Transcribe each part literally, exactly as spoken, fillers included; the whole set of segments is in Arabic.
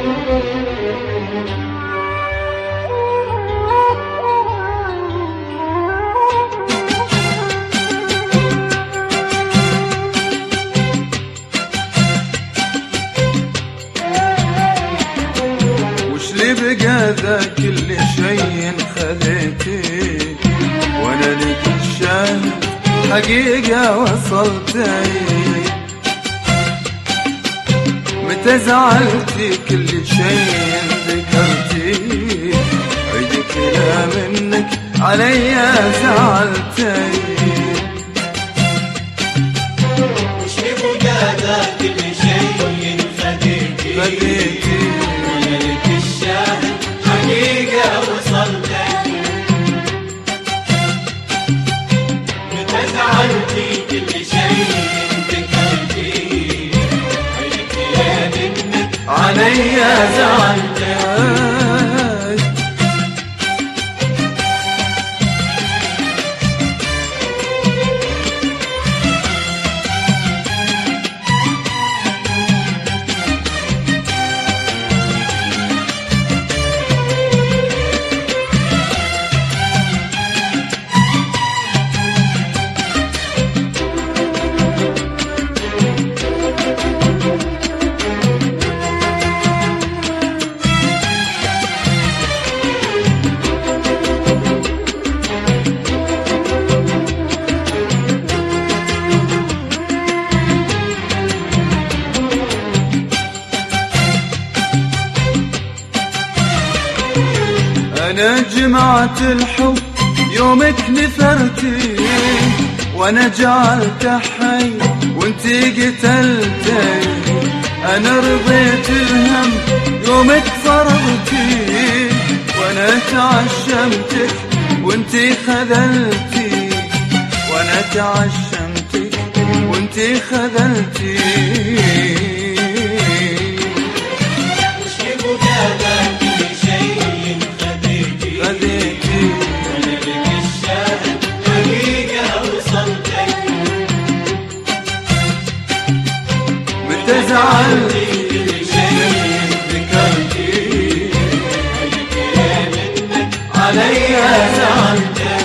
بقى ذا كل شيء خذيتي وانا لك الشاهد حقيقة وصلتي. متى زعلتي كل شيء ذكرتي عيدك لا منك علي زعلتي. وش بقى ذا كل شيء خذيتي خذيتي حقيقة وصلتك. متى زعلتي كل شيء ذكرتي عينك يا منك علي زعلتك. أنا جمعت الحب يومك نثرتي وأنا جعلت حي وانتي قتلتي. أنا رضيت الهم يومك فرضتي وأنا تعشمتك وانتي خذلتي. وأنا تعشمتك وانتي خذلتي. زعلتي كل شيء ذكرتي عينك يا منك علي زعلتي.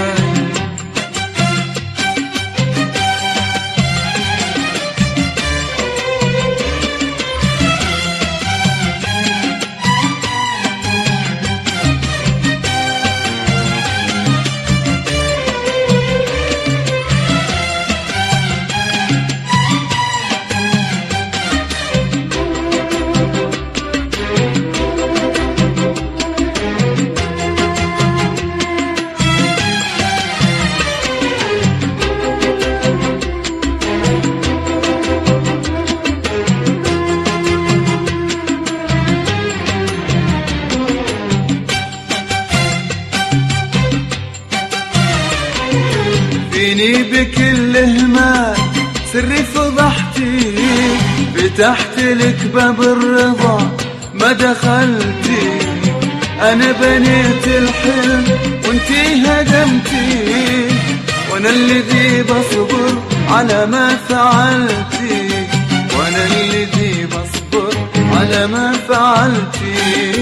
فيني بكل همال سري فضحتي فتحت لك باب الرضا ما دخلتي. أنا بنيت الحلم وانتي هدمتي وانا الذي بصبر على ما فعلتي. وانا الذي بصبر على ما فعلتي.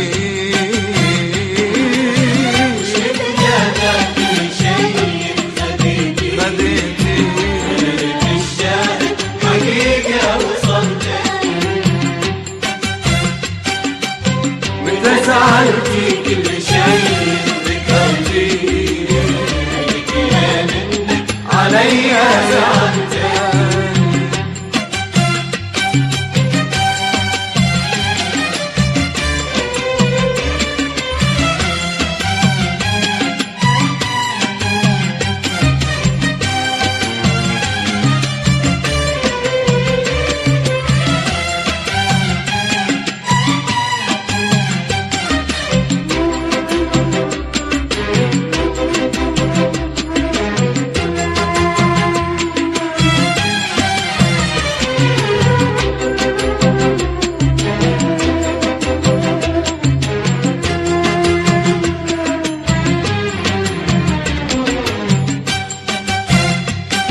زعلتي كل شيء ذكرتي عينك يا منك علي زعلتي.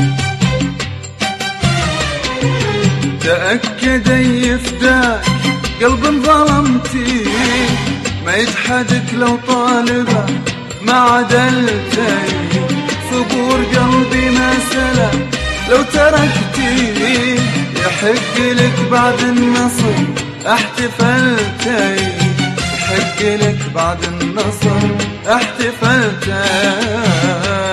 تأكد يفداك قلب ظلمتي ما يجحدك لو طالبه ما عدلتي، صبور قلبي ما سلى لو تركتي، يحق لك بعد النصر احتفلتي، يحق لك بعد النصر احتفلتي.